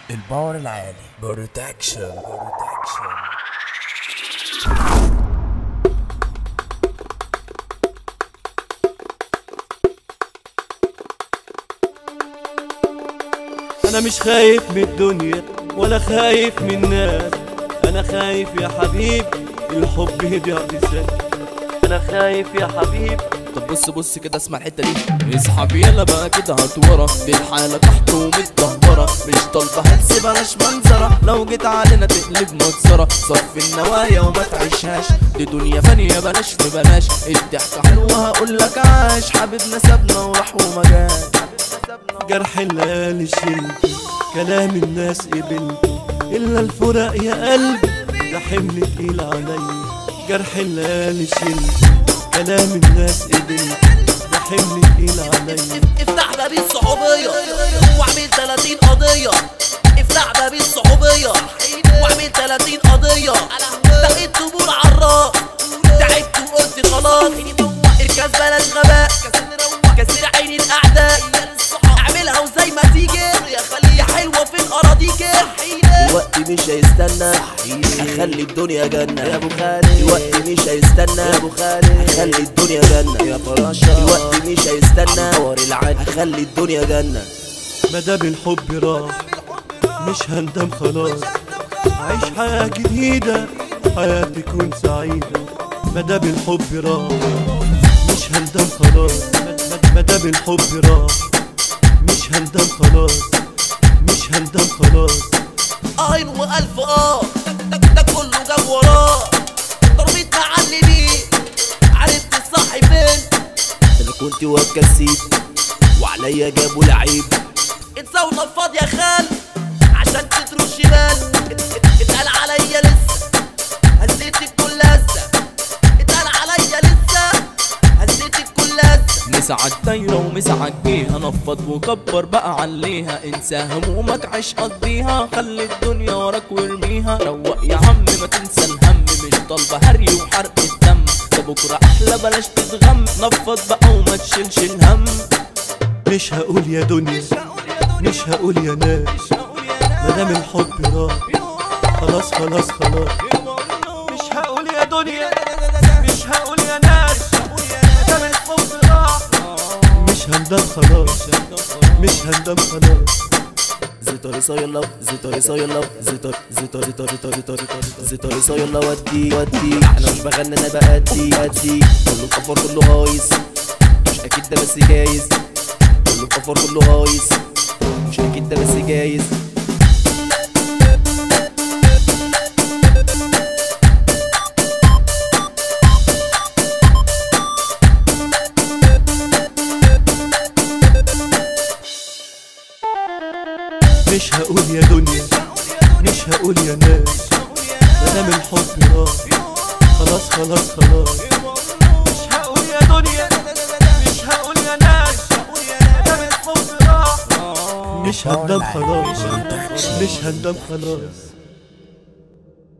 الباور العالي بروتكشن. انا مش خايف من الدنيا ولا خايف من الناس، انا خايف يا حبيب الحب يضيع بسنة. انا خايف يا حبيب. طب بص كده اسمع الحته دي. اسحب يلا بقى كده هات ورا، دي الحاله تحت ومتدهوره، مش طالبه هلس بلاش منظره، لو جيت علينا تقلب مكسره. صفي النوايا وما تعيشهاش، دي دنيا فانيه بلاش في بلاش. الضحكه حلوه هقولك عاش، حبيبنا سابنا وراح وما جاش. جرح الليالي شلته، كلام الناس قبلته، الا الفراق يا قلبي ده حمل تقيل عليا. جرح الليالي شلته، كلام الناس قبلته، ده حمل تقيل عليا. افتح باب الصحوبية واعمل 30 قضية، افتح باب الصحوبية واعمل 30 قضية. لقيت طبول عالراس، تعبت وقلت خلاص، اركز بلاش غباء، كسر عين الاعداء، اعملها وزي ما تيجي يا حلوة في الاراضيك. الوقت مش هيستنى، اخلي الدنيا جنة يا ابو خالد. الوقت مش هيستنى يا ابو خالد، اخلي الدنيا جنة يا فراشة. الوقت مش هيستنى دور العين، اخلي الدنيا جنة. مدام الحب راح مش هندم خلاص، عيش حياة جديدة حياة تكون سعيدة. مدام الحب راح مش هندم خلاص، مدام الحب راح مش هندم خلاص، مش هندم خلاص. عين والف ده كله جاب وراه، ضربت معلمين عرفت الصح فين. انا كنت واد كسيب وعليا جابوا لعيب، اتساونا الفاضي يا خال عشان تدروا الشمال. اتقال عليا لسه هزيت الكل لسه، اتقال عليا لسه هزيت الكل لسه. مسعد دايرة ومسعد جيها، نفض وكبر بقى عليها، انسى همومك عيش قضيها، خلي الدنيا وراك وارميها. روق يا عم ما تنسى الهم، مش طالبة هري وحرق الدم، ده بكرة احلى بلاش تتغم، نفض بقى وما تشيلش الهم. مش هقول يا دنيا مش هقول يا ناس، مدام الحب راح خلاص خلاص خلاص. مش هقول يا دنيا مش هقول يا ناس، مدام الحب راح مش هندم خلاص، مش هندم خلاص. زيتوري صايلا زيتوري صايلا زيتور زيتور زيتور زيتور زيتور زيتوري صايلا ودي انا مش بغني انا بأدي كله مقفر كله هايص، مش اكيد ده بس جايز. كله مقفر كله هايص، مش اكيد ده بس جايز. مش هقول يا دنيا مش هقول يا ناس، مدام الحب راح خلاص خلاص خلاص. مش هقول يا دنيا مش هقول يا ناس، مدام الحب راح مش هندم خلاص، مش هندم خلاص.